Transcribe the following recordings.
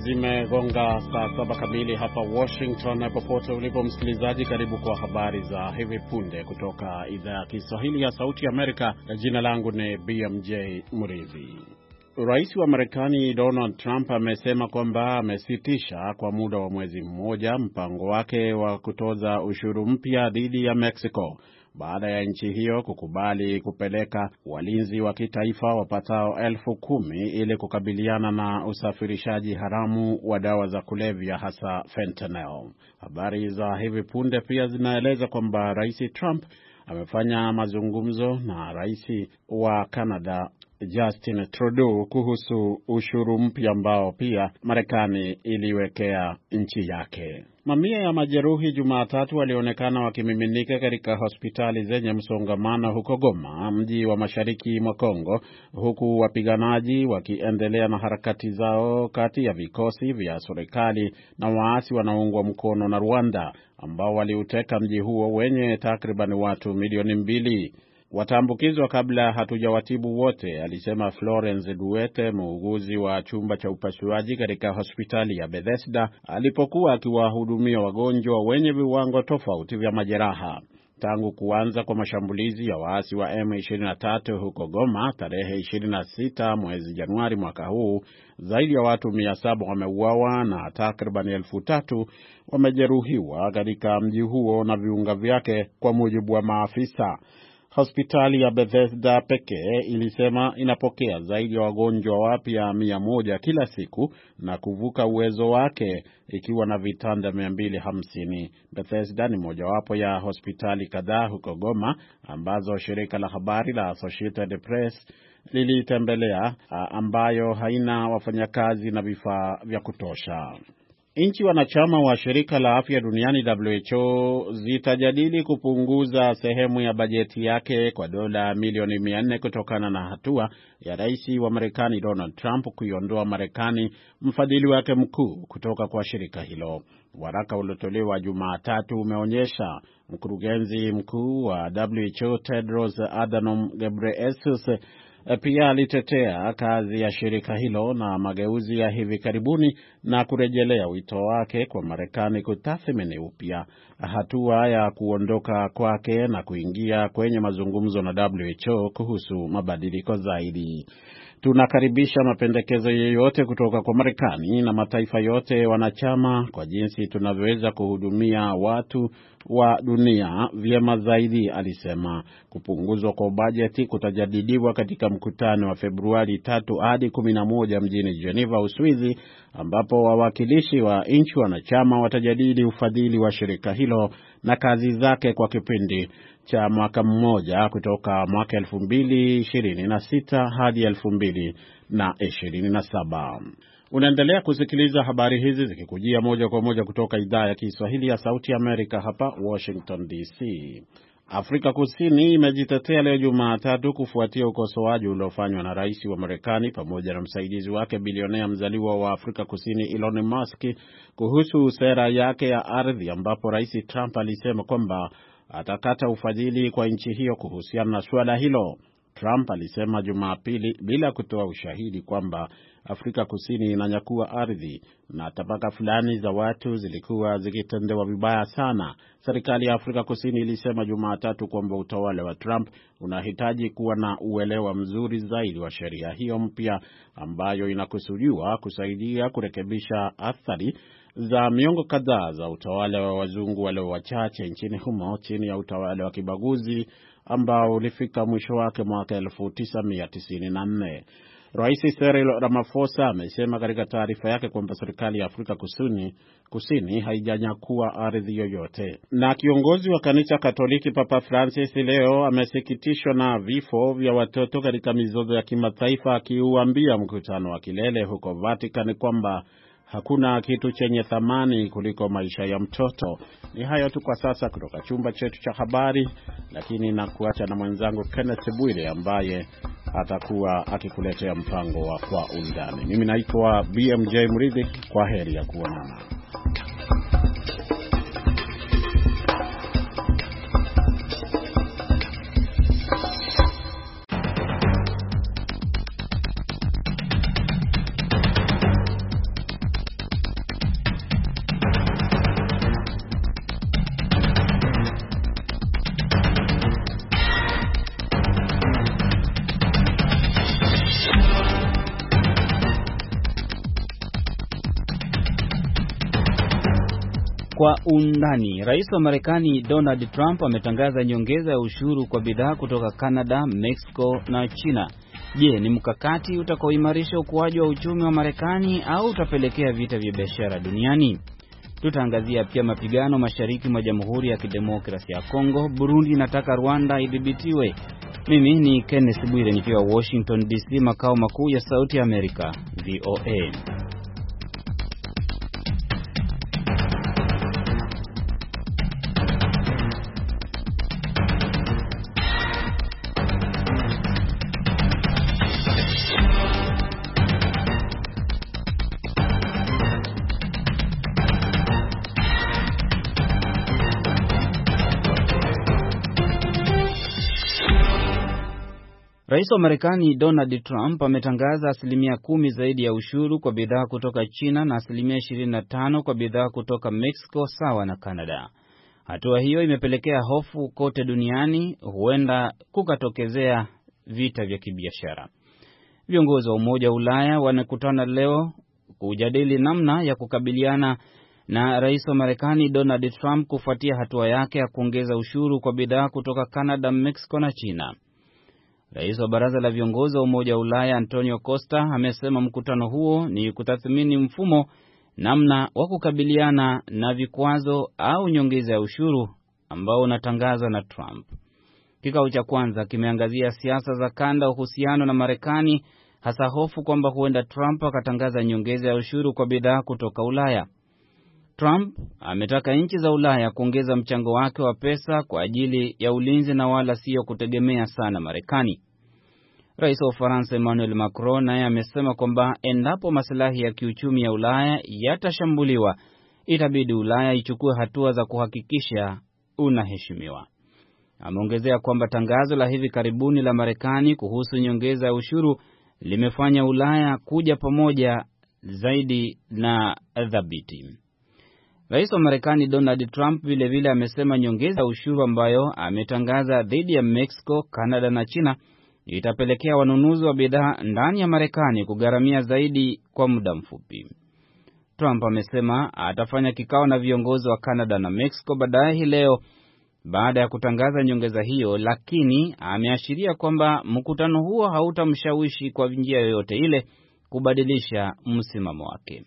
Zimegonga saa 7 kamili hapa Washington. Popote ulipo msikilizaji, karibu kwa habari za hivi punde kutoka idhaa ya Kiswahili ya Sauti ya Amerika. Jina langu ni BMJ Murithi. Rais wa Marekani Donald Trump amesema kwamba amesitisha kwa muda wa mwezi mmoja mpango wake wa kutoza ushuru mpya dhidi ya Mexico baada ya nchi hiyo kukubali kupeleka walinzi wa kitaifa wapatao 10,000 ili kukabiliana na usafirishaji haramu wa dawa za kulevya hasa fentanyl. Habari za hivi punde pia zinaeleza kwamba Rais Trump amefanya mazungumzo na Rais wa Canada Justin Trudeau kuhusu ushuru mpya ambao pia Marekani iliwekea nchi yake. Mamia ya majeruhi Jumatatu walionekana wakimiminika katika hospitali zenye msongamano huko Goma, mji wa mashariki mwa Kongo, huku wapiganaji wakiendelea na harakati zao kati ya vikosi vya serikali na waasi wanaoungwa mkono na Rwanda ambao waliuteka mji huo wenye takriban watu milioni 2. Wataambukizwa kabla hatujawatibu wote, alisema Florence Duete, muuguzi wa chumba cha upasuaji katika hospitali ya Bethesda, alipokuwa akiwahudumia wagonjwa wenye viwango tofauti vya majeraha. Tangu kuanza kwa mashambulizi ya waasi wa M23 huko Goma tarehe 26 mwezi Januari mwaka huu, zaidi ya watu 700 wameuawa na takriban 3,000 wamejeruhiwa katika mji huo na viunga vyake, kwa mujibu wa maafisa. Hospitali ya Bethesda pekee ilisema inapokea zaidi ya wagonjwa wapya 100 kila siku na kuvuka uwezo wake ikiwa na vitanda 250. Bethesda ni mojawapo ya hospitali kadhaa huko Goma ambazo shirika la habari la Associated Press lilitembelea, ambayo haina wafanyakazi na vifaa vya kutosha. Nchi wanachama wa shirika la afya duniani WHO zitajadili kupunguza sehemu ya bajeti yake kwa dola milioni 400 kutokana na hatua ya rais wa Marekani Donald Trump kuiondoa Marekani, mfadhili wake mkuu, kutoka kwa shirika hilo. Waraka uliotolewa Jumatatu umeonyesha mkurugenzi mkuu wa WHO Tedros Adhanom Ghebreyesus pia alitetea kazi ya shirika hilo na mageuzi ya hivi karibuni na kurejelea wito wake kwa Marekani kutathmini upya hatua ya kuondoka kwake na kuingia kwenye mazungumzo na WHO kuhusu mabadiliko zaidi. Tunakaribisha mapendekezo yoyote kutoka kwa Marekani na mataifa yote wanachama kwa jinsi tunavyoweza kuhudumia watu wa dunia vyema zaidi, alisema. Kupunguzwa kwa bajeti kutajadiliwa katika mkutano wa Februari 3 hadi 11 mjini Geneva, Uswizi, ambapo wawakilishi wa nchi wanachama watajadili ufadhili wa shirika hilo na kazi zake kwa kipindi cha mwaka mmoja kutoka mwaka 2026 hadi 2027. Unaendelea kusikiliza habari hizi zikikujia moja kwa moja kutoka idhaa ya Kiswahili ya Sauti Amerika hapa Washington DC. Afrika Kusini imejitetea leo Jumatatu kufuatia ukosoaji uliofanywa na rais wa Marekani pamoja na msaidizi wake bilionea mzaliwa wa Afrika Kusini Elon Musk kuhusu sera yake ya ardhi, ambapo Rais Trump alisema kwamba atakata ufadhili kwa nchi hiyo kuhusiana na suala hilo. Trump alisema Jumapili bila kutoa ushahidi kwamba Afrika Kusini inanyakua ardhi na tabaka fulani za watu zilikuwa zikitendewa vibaya sana. Serikali ya Afrika Kusini ilisema Jumatatu kwamba utawala wa Trump unahitaji kuwa na uelewa mzuri zaidi wa sheria hiyo mpya ambayo inakusudiwa kusaidia kurekebisha athari za miongo kadhaa za utawala wa wazungu walio wachache nchini humo chini ya utawala wa kibaguzi ambao ulifika mwisho wake mwaka 1994. Rais Cyril Ramaphosa amesema katika taarifa yake kwamba serikali ya Afrika Kusini haijanyakua ardhi yoyote. Na kiongozi wa kanisa Katoliki Papa Francis leo amesikitishwa na vifo vya watoto katika mizozo ya kimataifa, akiuambia mkutano wa kilele huko Vatican kwamba hakuna kitu chenye thamani kuliko maisha ya mtoto. Ni hayo tu kwa sasa kutoka chumba chetu cha habari, lakini nakuacha na mwenzangu Kenneth Bwire ambaye atakuwa akikuletea mpango wa Kwa Undani. Mimi naitwa BMJ Murithi. Kwa heri ya kuonana. Kwa undani, Rais wa Marekani Donald Trump ametangaza nyongeza ya ushuru kwa bidhaa kutoka Canada, Mexico na China. Je, ni mkakati utakaoimarisha ukuaji wa uchumi wa Marekani au utapelekea vita vya biashara duniani? Tutaangazia pia mapigano mashariki mwa Jamhuri ya Kidemokrasia ya Kongo. Burundi inataka Rwanda idhibitiwe. Mimi ni Kenneth Bwire nikiwa Washington DC, makao makuu ya Sauti ya Amerika, VOA. Rais wa Marekani Donald Trump ametangaza 10% zaidi ya ushuru kwa bidhaa kutoka China na 25% kwa bidhaa kutoka Mexico sawa na Canada. Hatua hiyo imepelekea hofu kote duniani, huenda kukatokezea vita vya kibiashara. Viongozi wa Umoja wa Ulaya wanakutana leo kujadili namna ya kukabiliana na Rais wa Marekani Donald Trump kufuatia hatua yake ya kuongeza ushuru kwa bidhaa kutoka Canada, Mexico na China. Rais wa Baraza la Viongozi wa Umoja wa Ulaya Antonio Costa amesema mkutano huo ni kutathmini mfumo namna wa kukabiliana na vikwazo au nyongeza ya ushuru ambao unatangazwa na Trump. Kikao cha kwanza kimeangazia siasa za kanda, uhusiano na Marekani, hasa hofu kwamba huenda Trump akatangaza nyongeza ya ushuru kwa bidhaa kutoka Ulaya. Trump ametaka nchi za Ulaya kuongeza mchango wake wa pesa kwa ajili ya ulinzi na wala sio kutegemea sana Marekani. Rais wa Ufaransa Emmanuel Macron naye amesema kwamba endapo maslahi ya kiuchumi ya Ulaya yatashambuliwa, itabidi Ulaya ichukue hatua za kuhakikisha unaheshimiwa. Ameongezea kwamba tangazo la hivi karibuni la Marekani kuhusu nyongeza ya ushuru limefanya Ulaya kuja pamoja zaidi na dhabiti. Rais wa Marekani Donald Trump vile amesema nyongeza ya ushuru ambayo ametangaza dhidi ya Mexico, Canada na China itapelekea wanunuzi wa bidhaa ndani ya Marekani kugharamia zaidi kwa muda mfupi. Trump amesema atafanya kikao na viongozi wa Canada na Mexico baadaye hii leo baada ya kutangaza nyongeza hiyo, lakini ameashiria kwamba mkutano huo hautamshawishi kwa njia yoyote ile kubadilisha msimamo wake.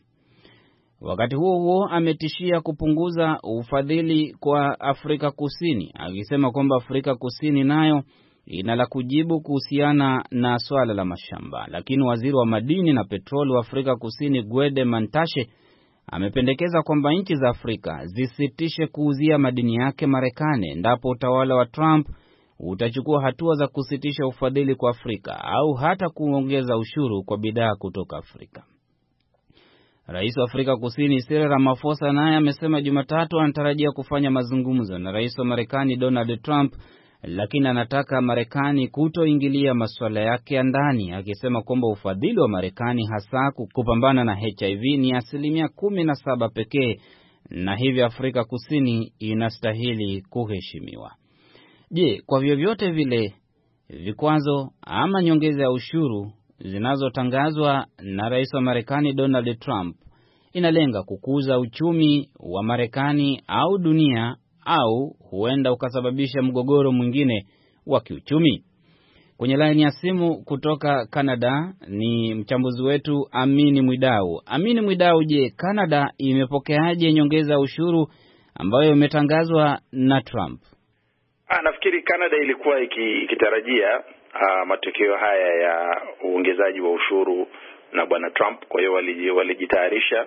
Wakati huo ametishia kupunguza ufadhili kwa Afrika Kusini, akisema kwamba Afrika Kusini nayo ina la kujibu kuhusiana na swala la mashamba. Lakini waziri wa madini na petroli wa Afrika Kusini Gwede Mantashe amependekeza kwamba nchi za Afrika zisitishe kuuzia madini yake Marekani endapo utawala wa Trump utachukua hatua za kusitisha ufadhili kwa Afrika au hata kuongeza ushuru kwa bidhaa kutoka Afrika. Rais wa Afrika Kusini Cyril Ramaphosa naye amesema Jumatatu anatarajia kufanya mazungumzo na Rais wa Marekani Donald Trump, lakini anataka Marekani kutoingilia masuala yake ya ndani, akisema kwamba ufadhili wa Marekani hasa kupambana na HIV ni 17% pekee na hivyo Afrika Kusini inastahili kuheshimiwa. Je, kwa vyovyote vile vikwazo ama nyongeza ya ushuru zinazotangazwa na Rais wa Marekani Donald Trump inalenga kukuza uchumi wa Marekani au dunia, au huenda ukasababisha mgogoro mwingine wa kiuchumi? Kwenye laini ya simu kutoka Canada ni mchambuzi wetu Amini Mwidau. Amini Mwidau, je, Canada imepokeaje nyongeza ushuru ambayo imetangazwa na Trump? Nafikiri Canada ilikuwa ikitarajia matokeo haya ya uongezaji wa ushuru na bwana Trump. Kwa hiyo walijitayarisha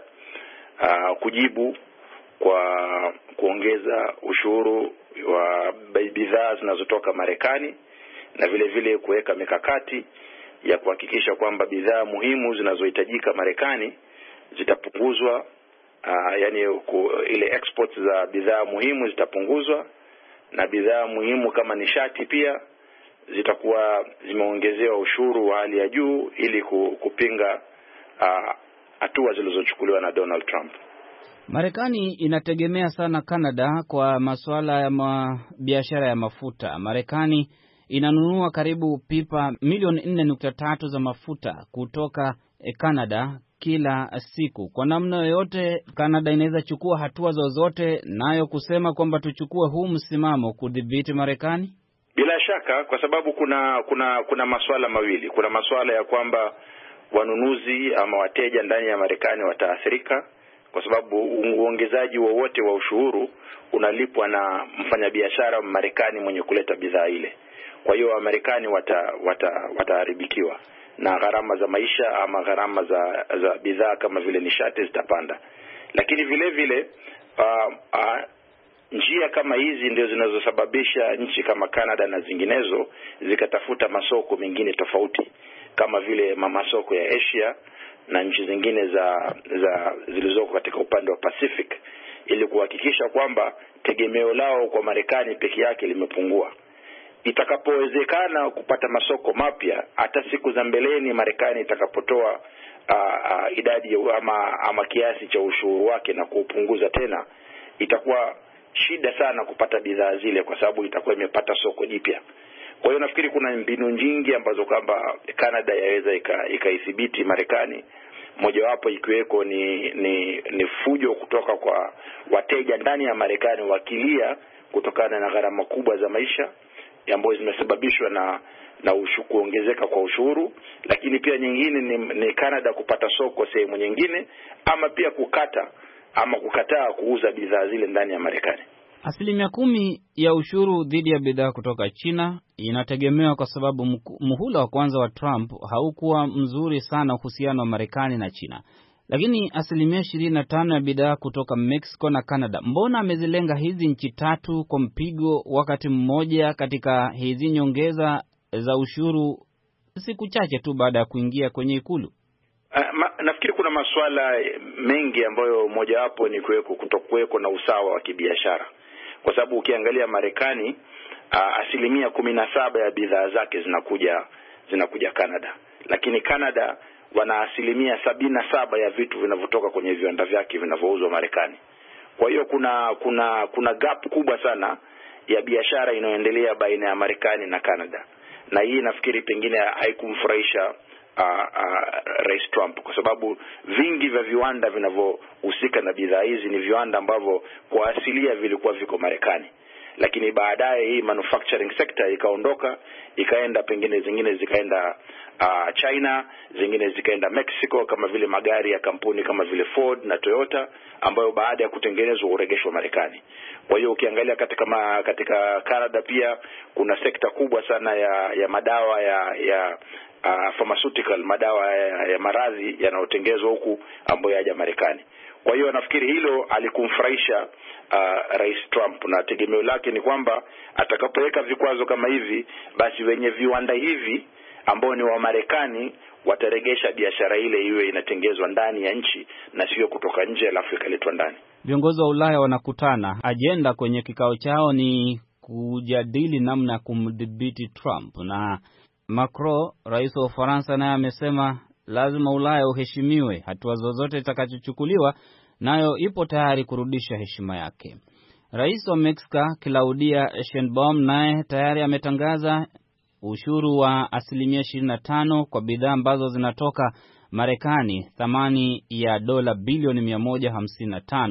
kujibu kwa kuongeza ushuru wa bidhaa zinazotoka Marekani na vile vile kuweka mikakati ya kuhakikisha kwamba bidhaa muhimu zinazohitajika Marekani zitapunguzwa, yani ile exports za bidhaa muhimu zitapunguzwa na bidhaa muhimu kama nishati pia zitakuwa zimeongezewa ushuru wa hali ya juu ili kupinga hatua zilizochukuliwa na Donald Trump. Marekani inategemea sana Canada kwa masuala ya biashara ya mafuta. Marekani inanunua karibu pipa milioni 4.3 za mafuta kutoka Canada kila siku. Kwa namna yoyote, Canada inaweza chukua hatua zozote nayo kusema kwamba tuchukue huu msimamo kudhibiti Marekani? Bila shaka, kwa sababu kuna masuala mawili. Kuna masuala ya kwamba wanunuzi ama wateja ndani ya Marekani wataathirika, kwa sababu uongezaji wowote wa ushuru unalipwa na mfanyabiashara Marekani mwenye kuleta bidhaa ile. Kwa hiyo Wamarekani wataharibikiwa na gharama za maisha ama gharama za bidhaa kama vile nishati zitapanda. Lakini vile vile njia kama hizi ndio zinazosababisha nchi kama Canada na zinginezo zikatafuta masoko mengine tofauti, kama vile masoko ya Asia na nchi zingine za zilizoko katika upande wa Pacific, ili kuhakikisha kwamba tegemeo lao kwa Marekani peke yake limepungua. Itakapowezekana kupata masoko mapya, hata siku za mbeleni Marekani itakapotoa idadi ama kiasi cha ushuru wake na kuupunguza tena, itakuwa shida sana kupata bidhaa zile, kwa sababu itakuwa imepata soko jipya. Kwa hiyo nafikiri kuna mbinu nyingi ambazo kwamba Canada yaweza ikaithibiti Marekani, mojawapo ikiweko ni fujo kutoka kwa wateja ndani ya Marekani wakilia kutokana na gharama kubwa za maisha ambazo zimesababishwa na kuongezeka kwa ushuru. Lakini pia nyingine ni Canada kupata soko sehemu nyingine, ama pia kukataa kuuza bidhaa zile ndani ya Marekani. 10% ya ushuru dhidi ya bidhaa kutoka China inategemewa kwa sababu muhula wa kwanza wa Trump haukuwa mzuri sana uhusiano wa Marekani na China. Lakini 25% ya bidhaa kutoka Mexico na Canada. Mbona amezilenga hizi nchi tatu kwa mpigo wakati mmoja katika hizi nyongeza za ushuru siku chache tu baada ya kuingia kwenye ikulu? Nafikiri kuna masuala mengi ambayo mojawapo ni kutokuweko na usawa wa kibiashara. Kwa sababu ukiangalia Marekani, 17% ya bidhaa zake zinakuja Canada. Lakini Canada wana 77% ya vitu vinavyotoka kwenye viwanda vyake vinavyouzwa Marekani. Kwa hiyo kuna gap kubwa sana ya biashara inayoendelea baina ya Marekani na Canada. Na hii nafikiri pengine haikumfurahisha Rais Trump, kwa sababu vingi vya viwanda vinavyohusika na bidhaa hizi ni viwanda ambavyo kwa asilia vilikuwa viko Marekani. Lakini baadaye hii manufacturing sector ikaondoka, ikaenda pengine zingine zikaenda China, zingine zikaenda Mexico, kama vile magari ya kampuni kama vile Ford na Toyota ambayo baada ya kutengenezwa uregeshwa Marekani. Kwa hiyo ukiangalia katika Canada pia kuna sekta kubwa sana ya madawa ya pharmaceutical, madawa ya maradhi yanayotengenezwa huku ambayo yaja Marekani. Kwa hiyo nafikiri hilo alikumfurahisha Rais Trump, na tegemeo lake ni kwamba atakapoweka vikwazo kama hivi, basi wenye viwanda hivi ambao ni wa Marekani wataregesha biashara ile iwe inatengenezwa ndani ya nchi na sio kutoka nje alafu ikaletwa ndani. Viongozi wa Ulaya wanakutana. Ajenda kwenye kikao chao ni kujadili namna ya kumdhibiti Trump, na Macron, rais wa Ufaransa, naye amesema lazima Ulaya uheshimiwe. Hatua zozote zitakazochukuliwa nayo ipo tayari kurudisha heshima yake. Rais wa Mexico, Claudia Sheinbaum, naye tayari ametangaza ushuru wa 25% kwa bidhaa ambazo zinatoka Marekani, thamani ya dola bilioni 155.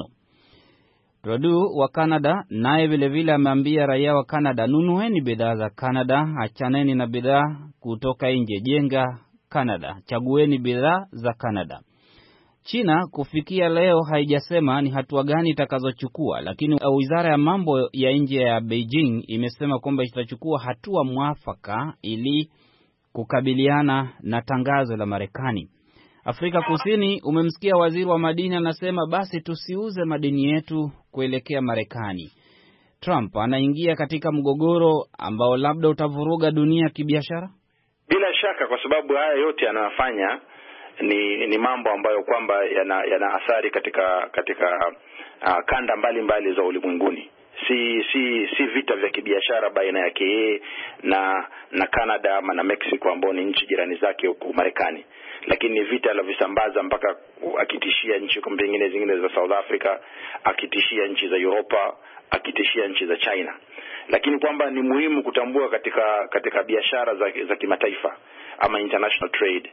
Trudeau wa Canada naye vile ameambia raia wa Canada, nunueni bidhaa za Canada, achaneni na bidhaa kutoka nje, jenga Canada, chagueni bidhaa za Canada. China kufikia leo haijasema ni hatua gani itakazochukua, lakini wizara ya mambo ya nje ya Beijing imesema kwamba itachukua hatua mwafaka ili kukabiliana na tangazo la Marekani. Afrika Kusini, umemsikia waziri wa madini anasema basi tusiuze madini yetu kuelekea Marekani. Trump anaingia katika mgogoro ambao labda utavuruga dunia kibiashara? Bila shaka, kwa sababu haya yote yanafanya ni mambo ambayo kwamba yana athari katika kanda mbalimbali za ulimwenguni. Si vita vya kibiashara baina yake na Canada ama na Mexico ambao ni nchi jirani zake huko Marekani, lakini ni vita alivyosambaza mpaka akitishia nchi zingine za South Africa, akitishia nchi za Europa, akitishia nchi za China. lakini kwamba ni muhimu kutambua katika biashara za kimataifa ama international trade,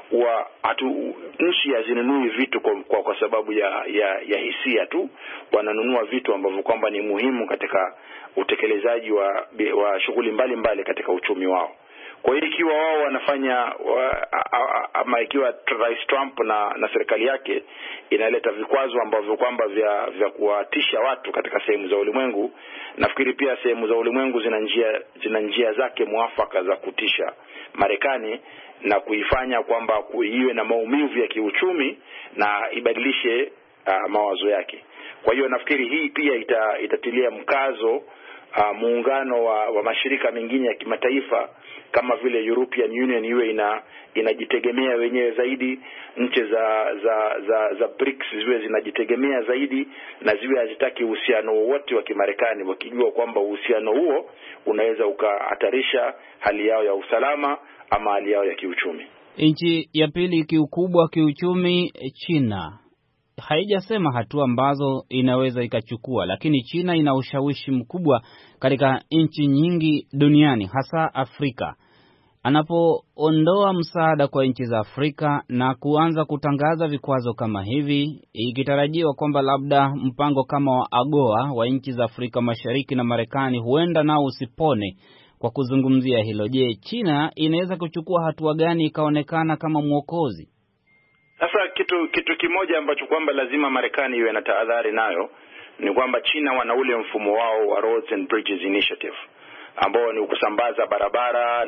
nchi hazinunui vitu kwa sababu ya hisia tu. Wananunua vitu ambavyo kwamba ni muhimu katika utekelezaji wa shughuli mbalimbali katika uchumi wao. Kwa hiyo ikiwa wao wanafanya ama ikiwa Rais Trump na serikali yake inaleta vikwazo ambavyo kwamba vya kuwatisha watu katika sehemu za ulimwengu, nafikiri pia sehemu za ulimwengu zina njia zake muafaka za kutisha Marekani na kuifanya kwamba iwe na maumivu ya kiuchumi na ibadilishe mawazo yake. Kwa hiyo nafikiri hii pia itatilia mkazo muungano wa mashirika mengine ya kimataifa kama vile European Union iwe inajitegemea wenyewe zaidi, nchi za BRICS ziwe zinajitegemea zaidi na ziwe hazitaki uhusiano wowote wa Kimarekani, wakijua kwamba uhusiano huo unaweza ukahatarisha hali yao ya usalama ama hali yao ya kiuchumi. Nchi ya pili kiukubwa kiuchumi, China, haijasema hatua ambazo inaweza ikachukua, lakini China ina ushawishi mkubwa katika nchi nyingi duniani, hasa Afrika. Anapoondoa msaada kwa nchi za Afrika na kuanza kutangaza vikwazo kama hivi, ikitarajiwa kwamba labda mpango kama wa AGOA wa nchi za Afrika Mashariki na Marekani huenda nao usipone kwa kuzungumzia hilo. Je, China inaweza kuchukua hatua gani ikaonekana kama mwokozi? Sasa kitu kimoja ambacho kwamba lazima Marekani iwe na tahadhari nayo ni kwamba China wana ule mfumo wao wa Roads and Bridges Initiative ambao ni kusambaza barabara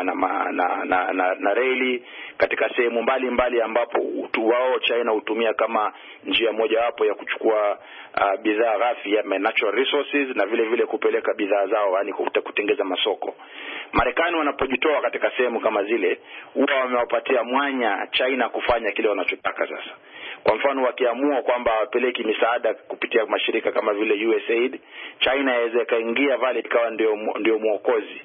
na reli katika sehemu mbalimbali ambapo wao China hutumia kama njia mojawapo ya kuchukua bidhaa ghafi ya natural resources na vile kupeleka bidhaa zao, yani kutengeza masoko. Marekani wanapojitoa katika sehemu kama zile, huwa wamewapatia mwanya China kufanya kile wanachotaka. Sasa kwa mfano, wakiamua kwamba wapeleki misaada kupitia mashirika kama vile USAID, China inaweza kaingia vale ikawa ndio mwokozi.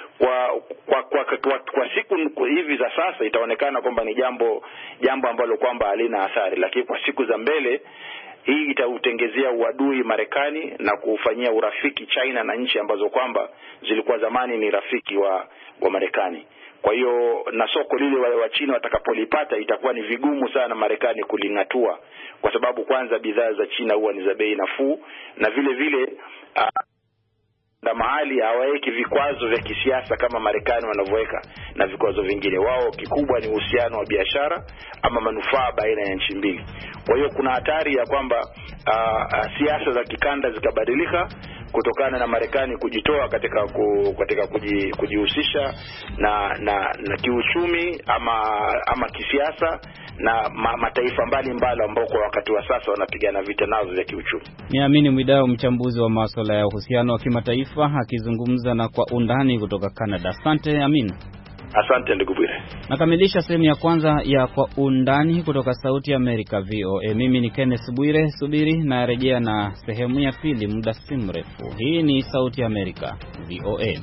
Kwa siku hivi za sasa itaonekana kwamba ni jambo ambalo kwamba halina athari, lakini kwa siku za mbele hii itautengezea uadui Marekani na kufanyia urafiki China na nchi ambazo kwamba zilikuwa zamani ni rafiki wa Marekani. Kwa hiyo na soko lile wa China watakapolipata itakuwa ni vigumu sana Marekani kulingatua, kwa sababu kwanza bidhaa za China huwa ni za bei nafuu, na vile na mahali hawaweki vikwazo vya kisiasa kama Marekani wanavyoweka na vikwazo vingine. Wao kikubwa ni uhusiano wa biashara ama manufaa baina ya nchi mbili. Kwa hiyo kuna hatari ya kwamba siasa za kikanda zikabadilika kutokana na Marekani kujitoa katika kujihusisha na kiuchumi ama kisiasa na mataifa mbalimbali ambao kwa wakati wa sasa wanapigana vita nazo vya kiuchumi. Ni Amini Mwidau, mchambuzi wa masuala ya uhusiano wa kimataifa, akizungumza na Kwa Undani kutoka Canada. Asante Amin. Asante ndugu Bwire. Nakamilisha sehemu ya kwanza ya Kwa Undani kutoka Sauti ya Amerika VOA. Mimi ni Kenneth Bwire, subiri na rejea na sehemu ya pili muda si mrefu. Hii ni Sauti ya Amerika VOA.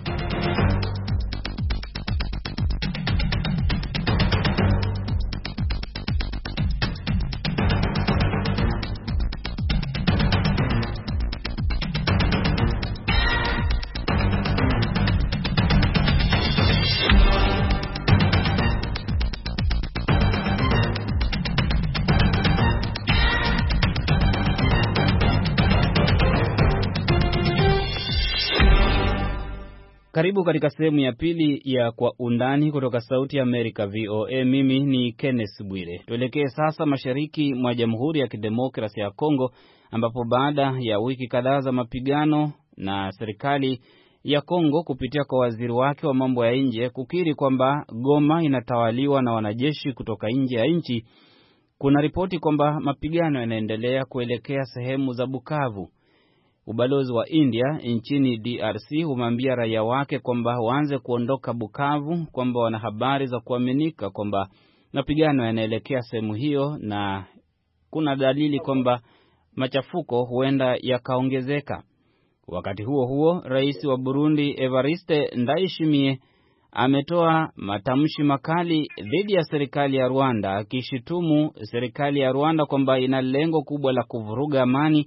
Karibu katika sehemu ya pili ya Kwa Undani kutoka Sauti ya Amerika VOA. Mimi ni Kenneth Bwire. Tuelekee sasa mashariki mwa Jamhuri ya Kidemokrasia ya Kongo, ambapo baada ya wiki kadhaa za mapigano na serikali ya Kongo kupitia kwa waziri wake wa mambo ya nje kukiri kwamba Goma inatawaliwa na wanajeshi kutoka nje ya nchi, kuna ripoti kwamba mapigano yanaendelea kuelekea sehemu za Bukavu. Ubalozi wa India nchini DRC umeambia raia wake kwamba waanze kuondoka Bukavu, kwamba wana habari za kuaminika kwamba mapigano yanaelekea sehemu hiyo na kuna dalili kwamba machafuko huenda yakaongezeka. Wakati huo huo, rais wa Burundi Evariste Ndayishimiye ametoa matamshi makali dhidi ya serikali ya Rwanda, akishutumu serikali ya Rwanda kwamba ina lengo kubwa la kuvuruga amani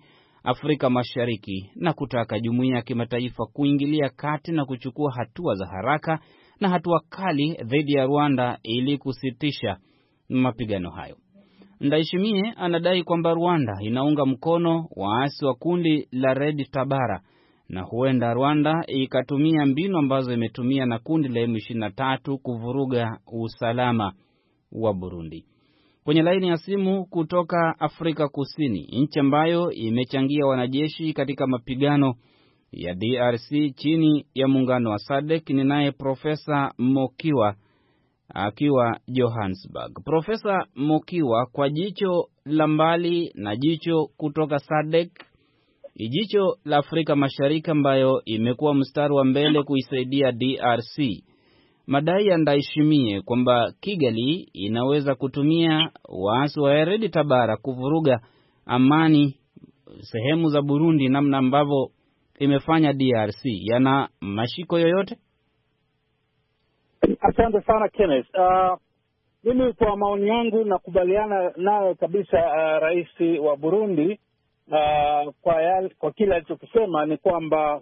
Afrika Mashariki na kutaka jumuiya ya kimataifa kuingilia kati na kuchukua hatua za haraka na hatua kali dhidi ya Rwanda ili kusitisha mapigano hayo. Ndayishimiye anadai kwamba Rwanda inaunga mkono waasi wa kundi la Red Tabara na huenda Rwanda ikatumia mbinu ambazo imetumia na kundi la M23 kuvuruga usalama wa Burundi. Kwenye laini ya simu kutoka Afrika Kusini, nchi ambayo imechangia wanajeshi katika mapigano ya DRC chini ya muungano wa SADC, ni naye Profesa Mokiwa akiwa Johannesburg. Profesa Mokiwa, kwa jicho la mbali na jicho kutoka SADC, jicho la Afrika Mashariki ambayo imekuwa mstari wa mbele kuisaidia DRC, madai ya Ndayishimiye kwamba Kigali inaweza kutumia waasi wa Red Tabara kuvuruga amani sehemu za Burundi namna ambavyo imefanya DRC, yana mashiko yoyote? Asante sana Kenneth. Mimi kwa maoni yangu nakubaliana nayo kabisa. Rais wa Burundi kwa kile alichokisema ni kwamba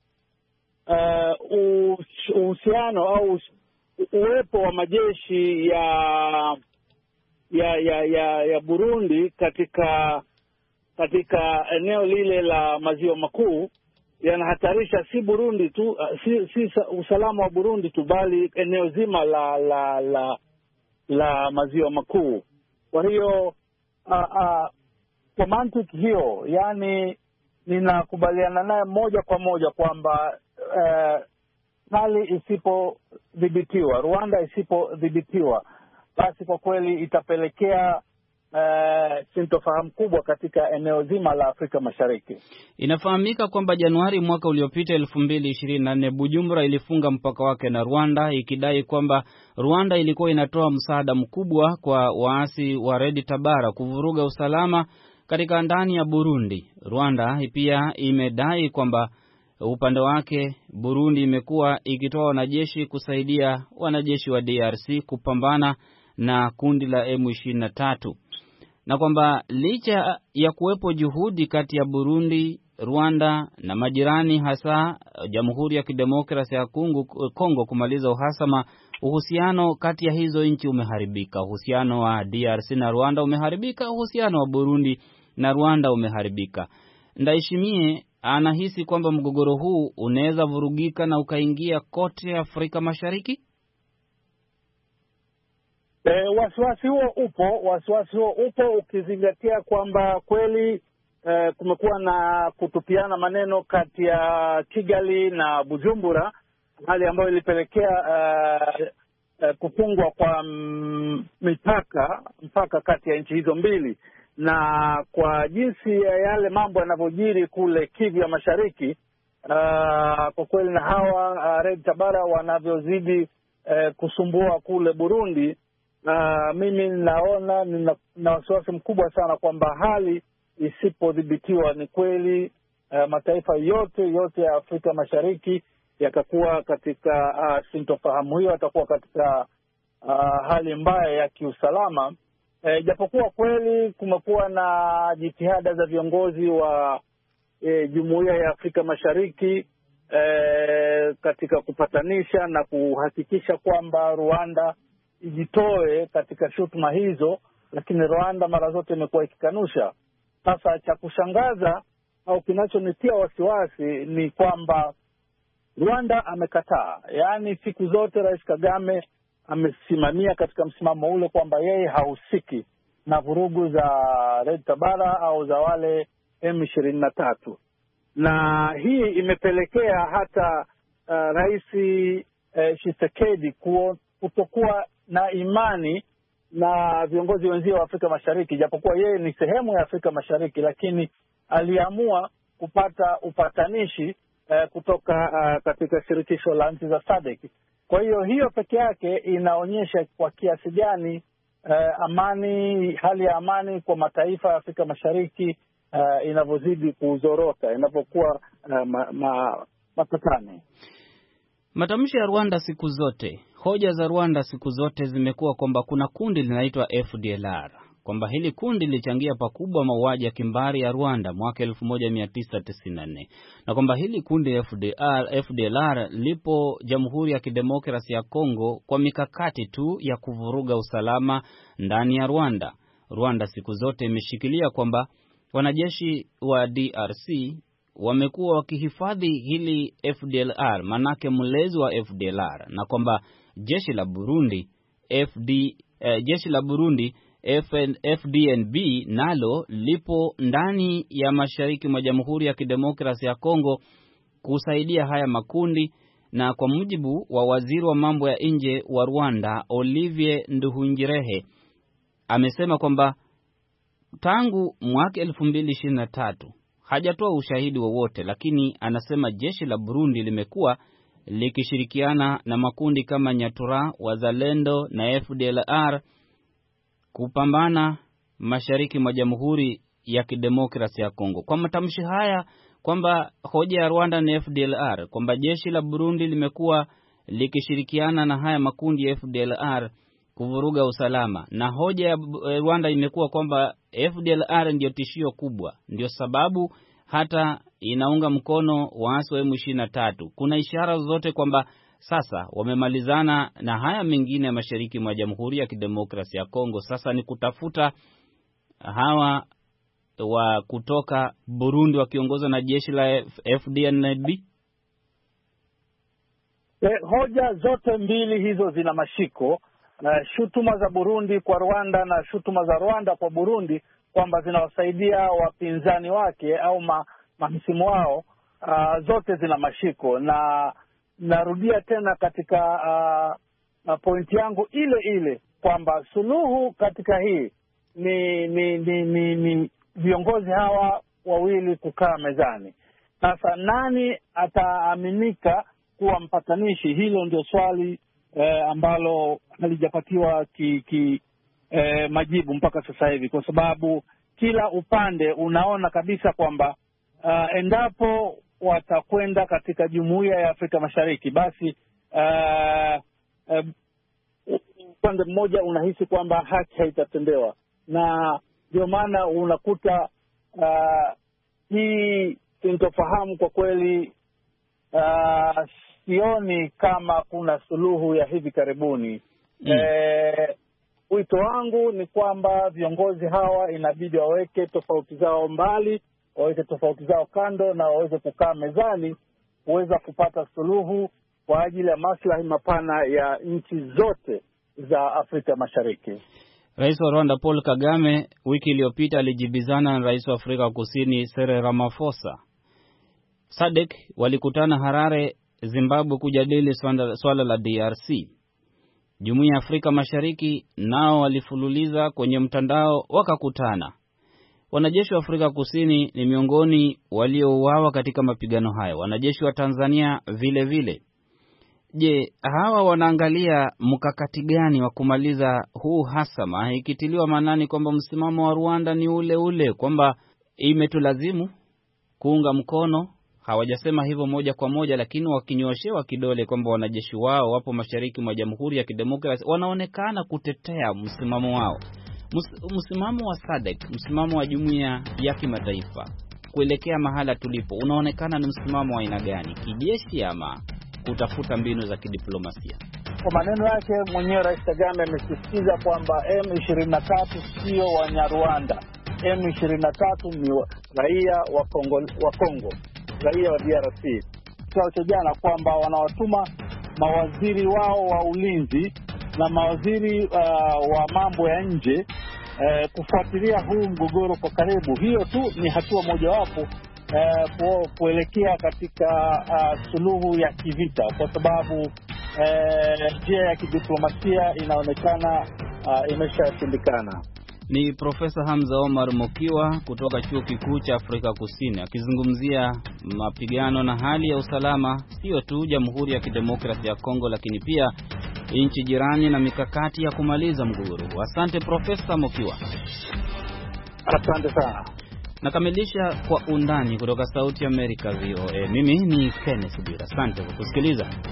uhusiano au uwepo wa majeshi ya Burundi katika eneo lile la maziwa makuu yanahatarisha si Burundi tu, si usalama wa Burundi tu, bali eneo zima la maziwa makuu. Kwa hiyo kwa mantiki hiyo, yani ninakubaliana naye moja kwa moja kwamba hali isipodhibitiwa, Rwanda isipodhibitiwa, basi kwa kweli itapelekea sintofahamu kubwa katika eneo zima la Afrika Mashariki. Inafahamika kwamba Januari mwaka uliopita 2024 Bujumbura ilifunga mpaka wake na Rwanda, ikidai kwamba Rwanda ilikuwa inatoa msaada mkubwa kwa waasi wa Red Tabara kuvuruga usalama katika ndani ya Burundi. Rwanda pia imedai kwamba upande wake Burundi imekuwa ikitoa wanajeshi kusaidia wanajeshi wa DRC kupambana na kundi la M23, na kwamba licha ya kuwepo juhudi kati ya Burundi, Rwanda na majirani, hasa Jamhuri ya Kidemokrasia ya Kongo kumaliza uhasama, uhusiano kati ya hizo nchi umeharibika. Uhusiano wa DRC na Rwanda umeharibika, uhusiano wa Burundi na Rwanda umeharibika. Ndayishimiye anahisi kwamba mgogoro huu unaweza vurugika na ukaingia kote Afrika Mashariki. Wasiwasi huo upo ukizingatia kwamba kweli kumekuwa na kutupiana maneno kati ya Kigali na Bujumbura, hali ambayo ilipelekea kufungwa kwa mpaka kati ya nchi hizo mbili. Na kwa jinsi ya yale mambo yanavyojiri kule Kivu ya Mashariki, kwa kweli na hawa Red Tabara wanavyozidi kusumbua kule Burundi, mimi naona nina wasiwasi mkubwa sana kwamba hali isipodhibitiwa, ni kweli mataifa yote ya Afrika Mashariki yatakuwa katika sintofahamu hiyo, yatakuwa katika hali mbaya ya kiusalama. Japokuwa kweli kumekuwa na jitihada za viongozi wa Jumuiya ya Afrika Mashariki katika kupatanisha na kuhakikisha kwamba Rwanda ijitoe katika shutuma hizo, lakini Rwanda mara zote imekuwa ikikanusha. Sasa cha kushangaza au kinachonitia wasiwasi ni kwamba Rwanda amekataa. Yaani siku zote Rais Kagame amesimamia katika msimamo ule kwamba yeye hahusiki na vurugu za Red Tabara au za wale M23. Na hii imepelekea hata Rais Tshisekedi kutokuwa na imani na viongozi wenzio wa Afrika Mashariki, japokuwa yeye ni sehemu ya Afrika Mashariki, lakini aliamua kupata upatanishi kutoka katika shirikisho la nchi za SADC. Kwa hiyo peke yake inaonyesha kwa kiasi gani hali ya amani kwa mataifa ya Afrika Mashariki inavyozidi kuzorota, inapokuwa matatani. Matamshi ya Rwanda hoja za Rwanda siku zote zimekuwa kwamba kuna kundi linaitwa FDLR. kwamba hili kundi lilichangia pakubwa mauaji ya kimbari ya Rwanda mwaka 1994 na kwamba hili kundi FDLR lipo Jamhuri ya Kidemokrasia ya Kongo kwa mikakati tu ya kuvuruga usalama ndani ya Rwanda. Rwanda siku zote imeshikilia kwamba wanajeshi wa DRC wamekuwa wakihifadhi hili FDLR, manake mlezi wa FDLR, na kwamba jeshi la Burundi FDNB nalo lipo ndani ya mashariki mwa Jamhuri ya Kidemokrasia ya Kongo kusaidia haya makundi. Na kwa mujibu wa waziri wa mambo ya nje wa Rwanda Olivier Nduhungirehe, amesema kwamba tangu mwaka 2023 hajatoa ushahidi wowote, lakini anasema jeshi la Burundi limekuwa likishirikiana na makundi kama Nyatura, Wazalendo na FDLR kupambana mashariki mwa Jamhuri ya Kidemokrasia ya Kongo. Kwa matamshi haya kwamba hoja ya Rwanda ni FDLR, kwamba jeshi la Burundi limekuwa likishirikiana na haya makundi ya FDLR kuvuruga usalama, na hoja ya Rwanda imekuwa kwamba FDLR ndio tishio kubwa, ndio sababu hata inaunga mkono waasi wa M23. Kuna ishara zote kwamba sasa wamemalizana na haya mengine ya mashariki mwa Jamhuri ya Kidemokrasia ya Kongo. Sasa ni kutafuta hawa wa kutoka Burundi wakiongozwa na jeshi la FDNB. Hoja zote mbili hizo zina mashiko. Shutuma za Burundi kwa Rwanda na shutuma za Rwanda kwa Burundi kwamba zinawasaidia wapinzani wake au mahasimu wao, zote zina mashiko. Na narudia tena katika pointi yangu ile ile kwamba suluhu katika hii ni viongozi hawa wawili kukaa mezani. Sasa nani ataaminika kuwa mpatanishi? Hilo ndio swali ambalo halijapatiwa majibu mpaka sasa hivi, kwa sababu kila upande unaona kabisa kwamba endapo watakwenda katika Jumuiya ya Afrika Mashariki, basi upande mmoja unahisi kwamba haki haitatendewa, na ndio maana unakuta hii sintofahamu kwa kweli. Sioni kama kuna suluhu ya hivi karibuni. Wito wangu ni kwamba viongozi hawa inabidi waweke tofauti zao mbali, waweke tofauti zao kando, na waweze kukaa mezani kuweza kupata suluhu kwa ajili ya maslahi mapana ya nchi zote za Afrika Mashariki. Rais wa Rwanda Paul Kagame wiki iliyopita alijibizana na Rais wa Afrika Kusini Cyril Ramaphosa. SADC walikutana Harare, Zimbabwe kujadili swala la DRC. Jumuiya ya Afrika Mashariki nao walifululiza kwenye mtandao wakakutana. Wanajeshi wa Afrika Kusini ni miongoni waliouawa katika mapigano hayo. Wanajeshi wa Tanzania vile vile. Je, hawa wanaangalia mkakati gani wa kumaliza huu hasama, ikitiliwa maanani kwamba msimamo wa Rwanda ni ule ule kwamba imetulazimu kuunga mkono? Hawajasema hivyo moja kwa moja, lakini wakinyoshewa kidole kwamba wanajeshi wao wapo mashariki mwa Jamhuri ya Kidemokrasia, wanaonekana kutetea msimamo wao. Msimamo wa SADC, msimamo wa Jumuiya ya Kimataifa kuelekea mahala tulipo, unaonekana ni msimamo wa aina gani? Kijeshi ama kutafuta mbinu za kidiplomasia? Kwa maneno yake mwenyewe Rais Kagame amesisitiza kwamba M23 sio Wanyarwanda. M23 ni raia wa Kongo, raia wa DRC. Kikao cha jana kwamba wanawatuma mawaziri wao wa ulinzi na mawaziri wa mambo ya nje kufuatilia huu mgogoro kwa karibu. Hiyo tu ni hatua mojawapo kuelekea katika suluhu ya kivita, kwa sababu njia ya kidiplomasia inaonekana imeshashindikana. Ni Profesa Hamza Omar Mokiwa kutoka Chuo Kikuu cha Afrika Kusini akizungumzia mapigano na hali ya usalama sio tu Jamhuri ya Kidemokrasia ya Kongo, lakini pia nchi jirani na mikakati ya kumaliza mgogoro. Asante Profesa Mokiwa. Asante sana. Nakamilisha Kwa Undani kutoka Sauti ya Amerika VOA. Mimi ni Kenneth Bwira. Asante kwa kusikiliza.